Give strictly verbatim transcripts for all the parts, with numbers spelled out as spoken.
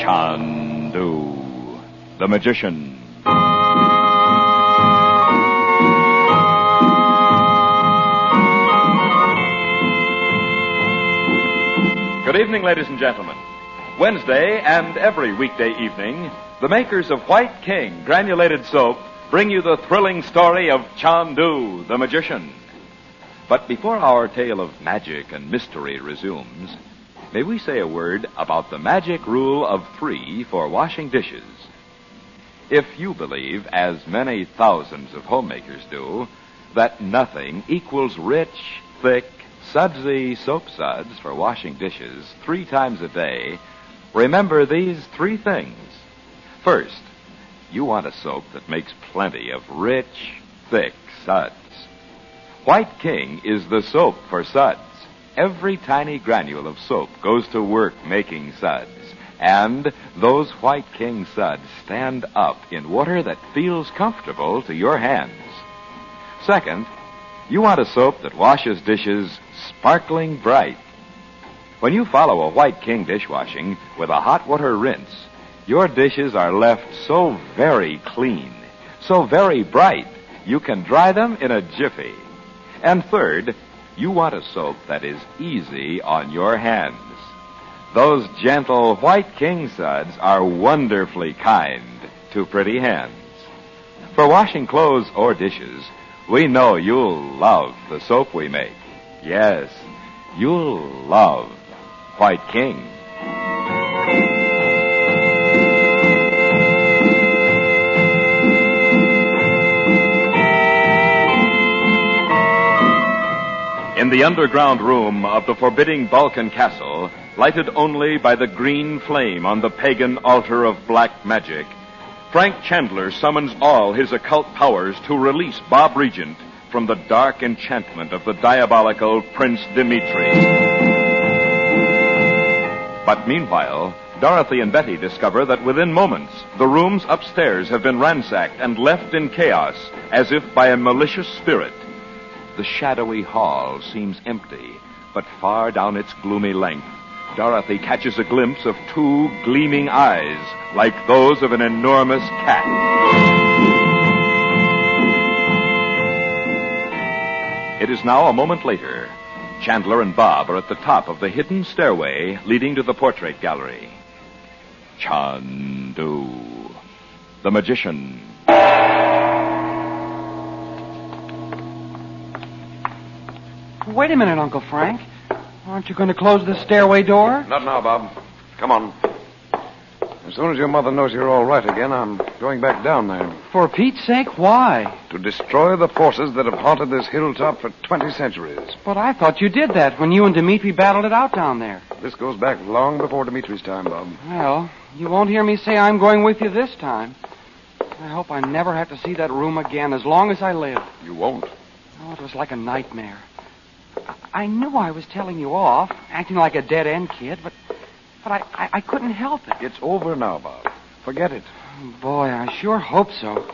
Chandu, the magician. Good evening, ladies and gentlemen. Wednesday and every weekday evening, the makers of White King granulated soap bring you the thrilling story of Chandu, the magician. But before our tale of magic and mystery resumes, may we say a word about the magic rule of three for washing dishes. If you believe, as many thousands of homemakers do, that nothing equals rich, thick, sudsy soap suds for washing dishes three times a day, remember these three things. First, you want a soap that makes plenty of rich, thick suds. White King is the soap for suds. Every tiny granule of soap goes to work making suds, and those White King suds stand up in water that feels comfortable to your hands. Second, you want a soap that washes dishes sparkling bright. When you follow a White King dishwashing with a hot water rinse, your dishes are left so very clean, so very bright, you can dry them in a jiffy. And third, you want a soap that is easy on your hands. Those gentle White King suds are wonderfully kind to pretty hands. For washing clothes or dishes, we know you'll love the soap we make. Yes, you'll love White King. In the underground room of the forbidding Balkan castle, lighted only by the green flame on the pagan altar of black magic, Frank Chandler summons all his occult powers to release Bob Regent from the dark enchantment of the diabolical Prince Dimitri. But meanwhile, Dorothy and Betty discover that within moments, the rooms upstairs have been ransacked and left in chaos as if by a malicious spirit. The shadowy hall seems empty, but far down its gloomy length, Dorothy catches a glimpse of two gleaming eyes, like those of an enormous cat. It is now a moment later. Chandler and Bob are at the top of the hidden stairway leading to the portrait gallery. Chandu, the magician. Wait a minute, Uncle Frank. Aren't you going to close the stairway door? Not now, Bob. Come on. As soon as your mother knows you're all right again, I'm going back down there. For Pete's sake, why? To destroy the forces that have haunted this hilltop for twenty centuries. But I thought you did that when you and Dimitri battled it out down there. This goes back long before Dimitri's time, Bob. Well, you won't hear me say I'm going with you this time. I hope I never have to see that room again as long as I live. You won't. Oh, it was like a nightmare. I knew I was telling you off, acting like a dead-end kid, but but I, I, I couldn't help it. It's over now, Bob. Forget it. Boy, I sure hope so.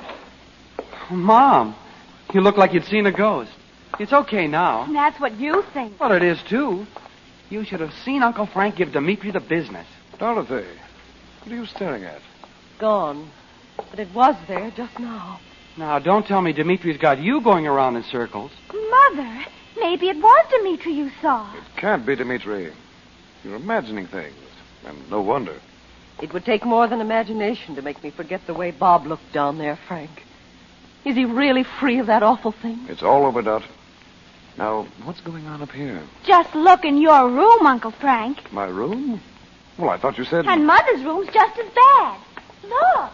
Mom, you look like you'd seen a ghost. It's okay now. That's what you think. Well, it is, too. You should have seen Uncle Frank give Dimitri the business. Dorothy, what are you staring at? Gone. But it was there just now. Now, don't tell me Dimitri's got you going around in circles. Mother, maybe it was Dimitri you saw. It can't be Dimitri. You're imagining things. And no wonder. It would take more than imagination to make me forget the way Bob looked down there, Frank. Is he really free of that awful thing? It's all over, Dot. Now, what's going on up here? Just look in your room, Uncle Frank. My room? Well, I thought you said... And Mother's room's just as bad. Look.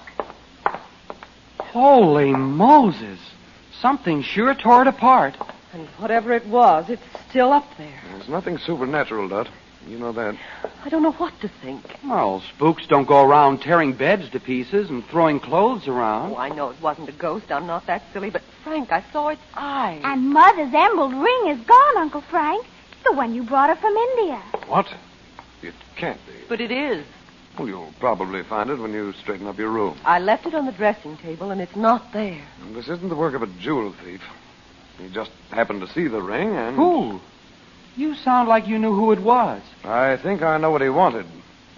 Holy Moses. Something sure tore it apart. And whatever it was, it's still up there. There's nothing supernatural, Dot. You know that. I don't know what to think. Well, spooks don't go around tearing beds to pieces and throwing clothes around. Oh, I know it wasn't a ghost. I'm not that silly. But, Frank, I saw its eyes. And Mother's emerald ring is gone, Uncle Frank. The one you brought her from India. What? It can't be. But it is. Well, you'll probably find it when you straighten up your room. I left it on the dressing table, and it's not there. And this isn't the work of a jewel thief. He just happened to see the ring and... Who? You sound like you knew who it was. I think I know what he wanted.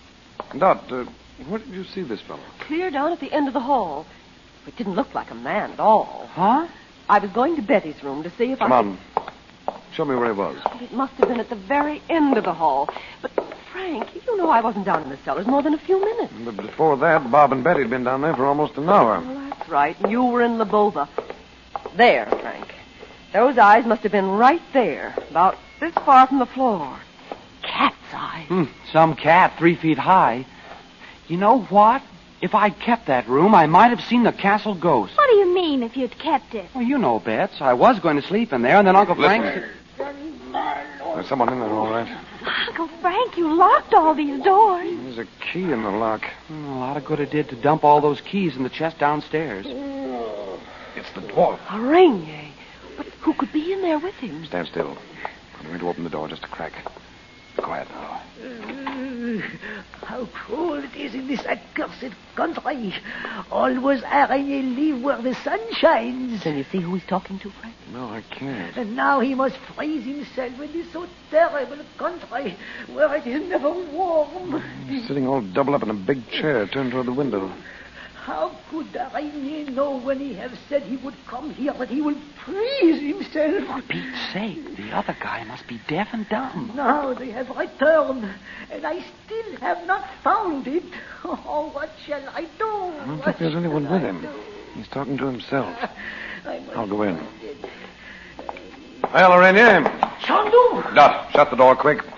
Dot, uh, where did you see this fellow? Clear down at the end of the hall. It didn't look like a man at all. Huh? I was going to Betty's room to see if Come I... on. Show me where he was. Could... It must have been at the very end of the hall. But, Frank, you know I wasn't down in the cellars more than a few minutes. But before that, Bob and Betty had been down there for almost an hour. Well, that's right. And you were in Labova. There, Frank. Those eyes must have been right there, about this far from the floor. Cat's eyes. Hmm, some cat three feet high. You know what? If I'd kept that room, I might have seen the castle ghost. What do you mean if you'd kept it? Well, you know, Bets. I was going to sleep in there, and then Uncle Listen. Frank... There's someone in there, all right. Uncle Frank, you locked all these doors. There's a key in the lock. Hmm, a lot of good it did to dump all those keys in the chest downstairs. It's the dwarf. A ring, eh? But who could be in there with him? Stand still. I'm going to open the door just a crack. Be quiet now. Uh, how cold it is in this accursed country. Always Araignée live where the sun shines. Can you see who he's talking to, Frank? No, I can't. And now he must freeze himself in this so terrible country where it is never warm. He's sitting all doubled up in a big chair turned toward the window. How could Araignée know when he have said he would come here that he will freeze himself? For Pete's sake, the other guy must be deaf and dumb. Now they have returned, and I still have not found it. Oh, what shall I do? I don't think there's anyone with him. He's talking to himself. I'll go in. Well, Araignée. Chandu! Dot, shut the door quick.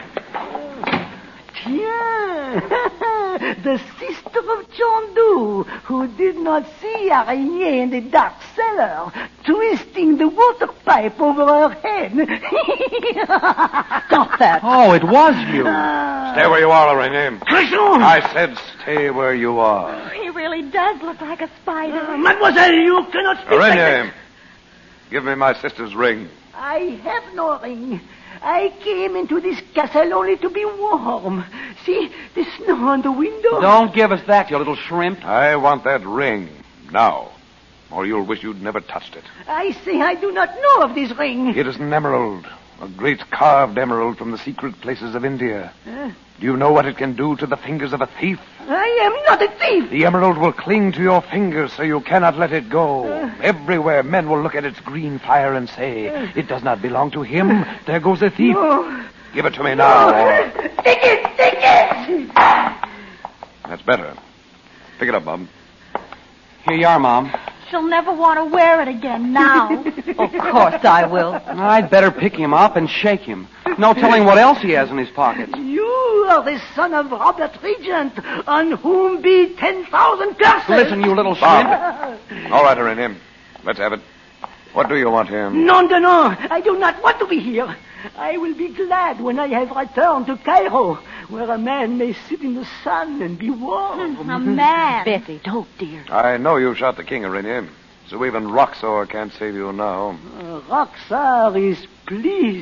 Tiens! The sister of Chandu, who did not see Araignée in the dark cellar, twisting the water pipe over her head. Stop that. Oh, it was you. Stay where you are, Araignée. I said stay where you are. He really does look like a spider. Mademoiselle, you cannot speak like Araignée, that. give me my sister's ring. I have no ring. I came into this castle only to be warm. See, the snow on the window. Don't give us that, you little shrimp. I want that ring now, or you'll wish you'd never touched it. I say I do not know of this ring. It is an emerald, a great carved emerald from the secret places of India. Uh, Do you know what it can do to the fingers of a thief? I am not a thief. The emerald will cling to your fingers so you cannot let it go. Uh. Everywhere men will look at its green fire and say, it does not belong to him. There goes a thief. No. Give it to me now. or- Take it, take it. That's better. Pick it up, Bob. Here you are, Mom. She'll never want to wear it again now. Of course I will. I'd better pick him up and shake him. No telling what else he has in his pockets. You are the son of Robert Regent, on whom be ten thousand curses. Listen, you little shrimp. Bob. All right, Araignée. Let's have it. What do you want here? Non, no, no. I do not want to be here. I will be glad when I have returned to Cairo, where a man may sit in the sun and be warm. A man. Betty, don't, dear. I know you shot the king, Araignée, so even Roxor can't save you now. Uh, Roxar is pleased.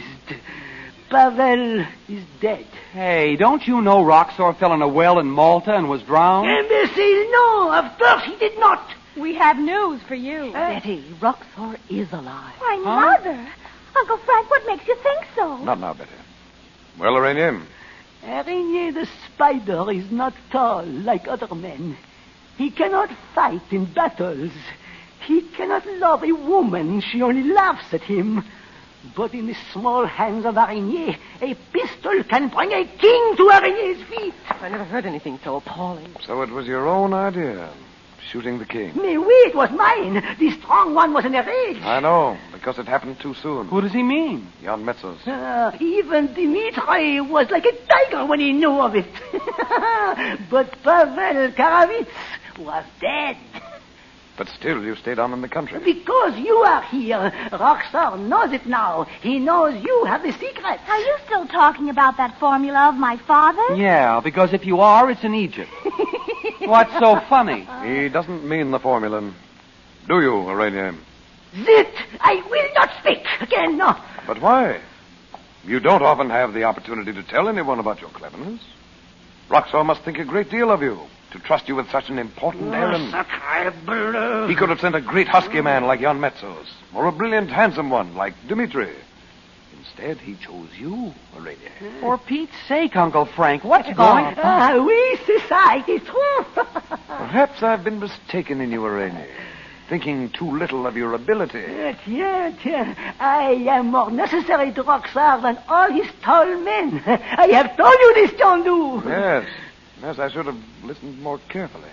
Pavel is dead. Hey, don't you know Roxor fell in a well in Malta and was drowned? Imbecile, no. Of course he did not. We have news for you. Betty, Roxor is alive. Why, Huh? Mother. Uncle Frank, what makes you think so? Not now, Betty. Well, Araignée, Araignée the spider is not tall like other men. He cannot fight in battles. He cannot love a woman. She only laughs at him. But in the small hands of Araignée, a pistol can bring a king to Araignée's feet. I never heard anything so appalling. so it was your own idea, shooting the king. Mais oui, it was mine. The strong one was in a rage. I know, because it happened too soon. Who does he mean? Jan Metzos. Uh, even Dimitri was like a tiger when he knew of it. But Pavel Karavitz was dead. But still, you stayed on in the country. Because you are here. Roxor knows it now. He knows you have the secret. Are you still talking about that formula of my father's? Yeah, because if you are, it's in Egypt. What's so funny? He doesn't mean the formula. Do you, Araignée? Zit! I will not speak again, no. But why? You don't often have the opportunity to tell anyone about your cleverness. Roxor must think a great deal of you, to trust you with such an important errand. Sacre bleu. He could have sent a great husky man like Jan Metzos, or a brilliant, handsome one like Dmitri. instead, he chose you, Rainier. For Pete's sake, Uncle Frank, what's going on? Ah, oui, c'est ça. It is true. Perhaps I've been mistaken in you, Rainier, thinking too little of your ability. Yet, yet, yet. I am more necessary to Roxar than all his tall men. I have told you this, Chandu. Yes. Yes, I should have listened more carefully.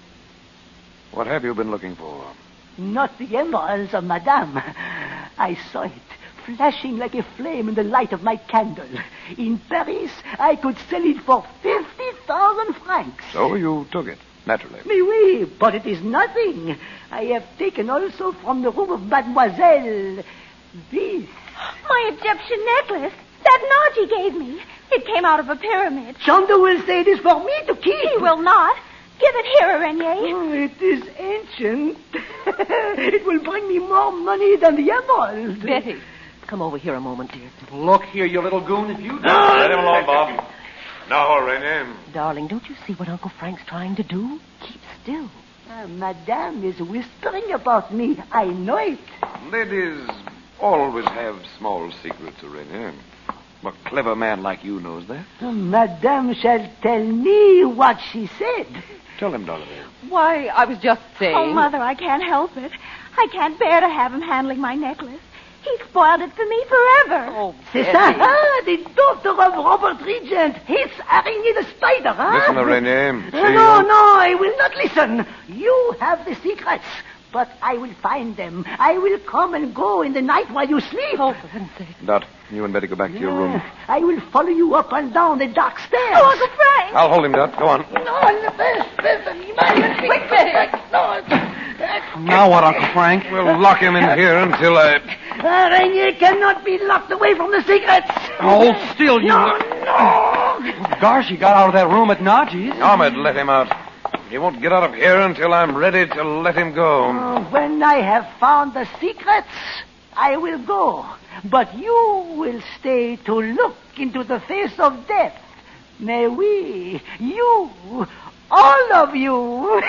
What have you been looking for? Not the emeralds of Madame. I saw it, flashing like a flame in the light of my candle. In Paris, I could sell it for fifty thousand francs. So you took it, naturally. Mais oui, but it is nothing. I have taken also from the room of Mademoiselle this. My Egyptian necklace. That Naji gave me. It came out of a pyramid. Chandu will say it is for me to keep. He will not. Give it here, Renier. Oh, it is ancient. It will bring me more money than the emerald. Betty, come over here a moment, dear. Look here, you little goon, if you... No, let him alone, Bob. Now, Rainier. Darling, don't you see what Uncle Frank's trying to do? Keep still. Uh, Madame is whispering about me. I know it. Ladies always have small secrets, Rainier. A clever man like you knows that. Uh, Madame shall tell me what she said. Tell him, Dorothy. Why, I was just saying... Oh, Mother, I can't help it. I can't bear to have him handling my necklace. He spoiled it for me forever. Oh, C'est Betty. ça, huh? The daughter of Robert Regent hates Araignée the spider, huh? Listen, Rainier. Uh, See no, you- no, I will not listen. You have the secrets, but I will find them. I will come and go in the night while you sleep. Oh, for heaven's sake. Dot, you and Betty go back to your room. Yeah, I will follow you up and down the dark stairs. Oh, Uncle Frank. I'll hold him, Dot. Go on. No, first, first, quick, Betty. No. Now what, Uncle Frank? We'll lock him in here until I... Araignée cannot be locked away from the secrets. Hold still, you... No, no. Gosh, he got out of that room at Naji's. Ahmed, let him out. He won't get out of here until I'm ready to let him go. Uh, when I have found the secrets, I will go. But you will stay to look into the face of death. Mais oui, you, all of you.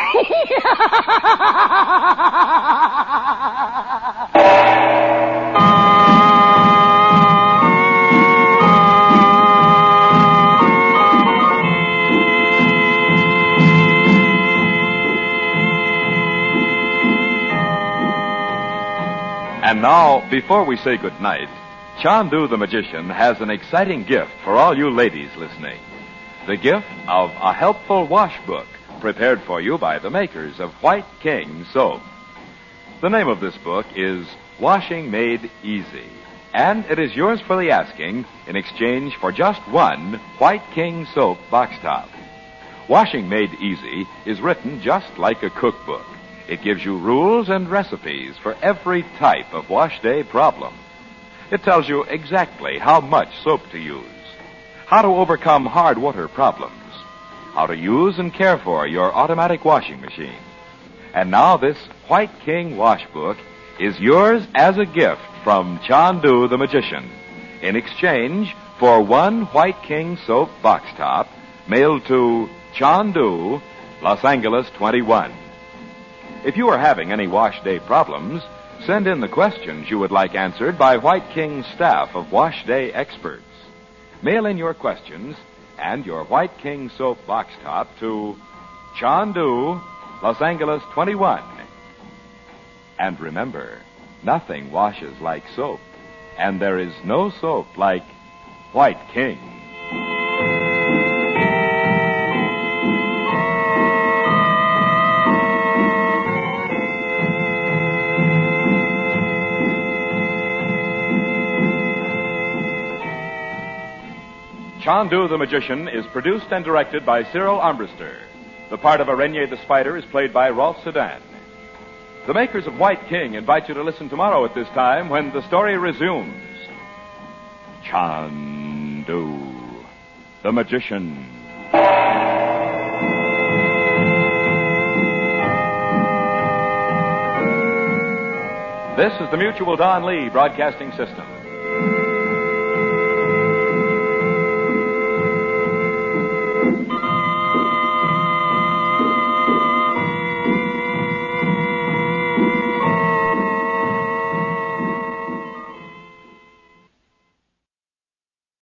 And now, before we say good night, Chandu the Magician has an exciting gift for all you ladies listening. The gift of a helpful wash book prepared for you by the makers of White King soap. The name of this book is Washing Made Easy, and it is yours for the asking in exchange for just one White King soap box top. Washing Made Easy is written just like a cookbook. It gives you rules and recipes for every type of wash day problem. It tells you exactly how much soap to use, how to overcome hard water problems, how to use and care for your automatic washing machine. And now this White King wash book is yours as a gift from Chandu the Magician in exchange for one White King soap box top mailed to Chandu, Los Angeles twenty-one. If you are having any wash day problems, send in the questions you would like answered by White King's staff of wash day experts. Mail in your questions and your White King soap box top to Chandu, Los Angeles twenty-one. And remember, nothing washes like soap, and there is no soap like White King. Chandu the Magician is produced and directed by Cyril Armbruster. The part of Araigné the Spider is played by Rolf Sedan. The makers of White King invite you to listen tomorrow at this time when the story resumes. Chandu the Magician. This is the Mutual Don Lee Broadcasting System.